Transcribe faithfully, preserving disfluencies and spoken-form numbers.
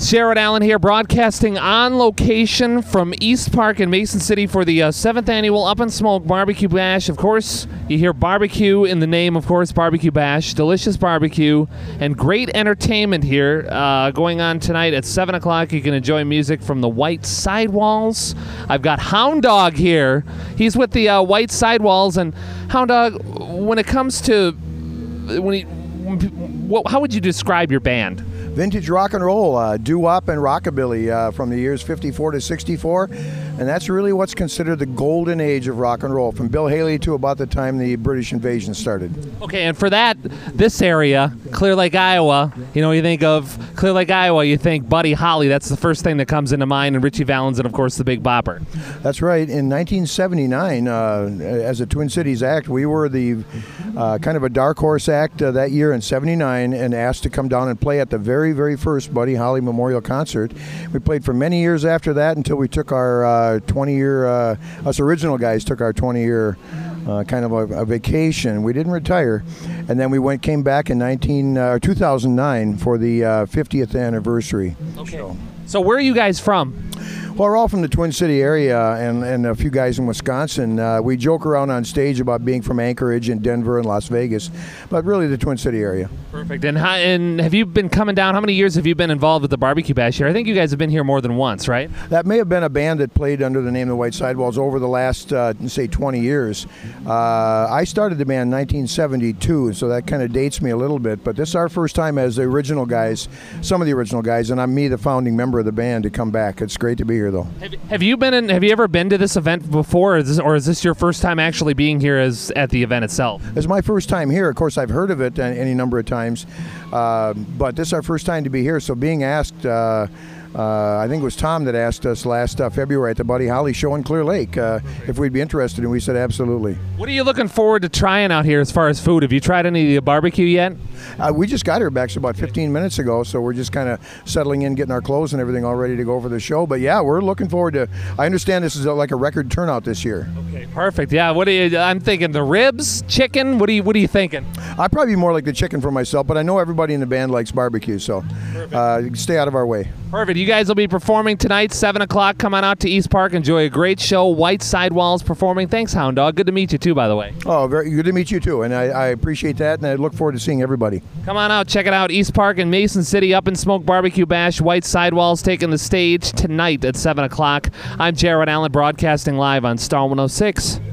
Jared Allen here, broadcasting on location from East Park in Mason City for the uh, seventh annual Up and Smoke Barbecue Bash. Of course, you hear barbecue in the name, of course, Barbecue Bash. Delicious barbecue and great entertainment here uh, going on tonight at seven o'clock. You can enjoy music from the White Sidewalls. I've got Hound Dog here. He's with the uh, White Sidewalls. And Hound Dog, when it comes to, when he, what, how would you describe your band? Vintage rock and roll, uh, doo-wop and rockabilly uh, from the years fifty-four to sixty-four, and that's really what's considered the golden age of rock and roll, from Bill Haley to about the time the British invasion started. Okay, and for that, this area, Clear Lake, Iowa, you know, you think of Clear Lake, Iowa, you think Buddy Holly. That's the first thing that comes into mind, and Richie Valens, and of course the Big Bopper. That's right. In nineteen seventy-nine, uh, as a Twin Cities act, we were the uh, kind of a dark horse act uh, that year in seventy-nine, and asked to come down and play at the very, very first Buddy Holly Memorial Concert. We played for many years after that until we took our uh, twenty-year, uh, us original guys took our twenty-year uh, kind of a, a vacation. We didn't retire, and then we went came back in nineteen, uh, two thousand nine for the uh, fiftieth anniversary. Okay. So. So where are you guys from? Well, we're all from the Twin City area, and, and a few guys in Wisconsin. Uh, we joke around on stage about being from Anchorage and Denver and Las Vegas, but really the Twin City area. Perfect. And, how, and have you been coming down? How many years have you been involved with the Barbecue Bash here? I think you guys have been here more than once, right? That may have been a band that played under the name of the White Sidewalls over the last, uh, say, twenty years. Uh, I started the band in nineteen seventy-two, so that kind of dates me a little bit, but this is our first time as the original guys, some of the original guys, and I'm me, the founding member of the band, to come back. It's great to be here, though. Have, have you been in? Have you ever been to this event before, or is this, or is this your first time actually being here as at the event itself? It's my first time here. Of course, I've heard of it any number of times, uh, but this is our first time to be here. So being asked, uh, uh, I think it was Tom that asked us last uh, February at the Buddy Holly show in Clear Lake uh, if we'd be interested, and we said absolutely. What are you looking forward to trying out here as far as food? Have you tried any of the barbecue yet? Uh, we just got here back about fifteen minutes ago, so we're just kind of settling in, getting our clothes and everything all ready to go for the show. But yeah, we're looking forward to. I understand this is a, like a record turnout this year. Okay, perfect. Yeah, what are you? I'm thinking the ribs, chicken. What are you? What are you thinking? I'd probably be more like the chicken for myself, but I know everybody in the band likes barbecue, so uh, stay out of our way. Perfect. You guys will be performing tonight, seven o'clock. Come on out to East Park. Enjoy a great show. White Sidewalls performing. Thanks, Hound Dog. Good to meet you too, by the way. Oh, very good to meet you too, and I, I appreciate that, and I look forward to seeing everybody. Come on out. Check it out. East Park in Mason City, Up and Smoke Barbecue Bash. White Sidewalls taking the stage tonight at seven o'clock. I'm Jared Allen, broadcasting live on Star one oh six.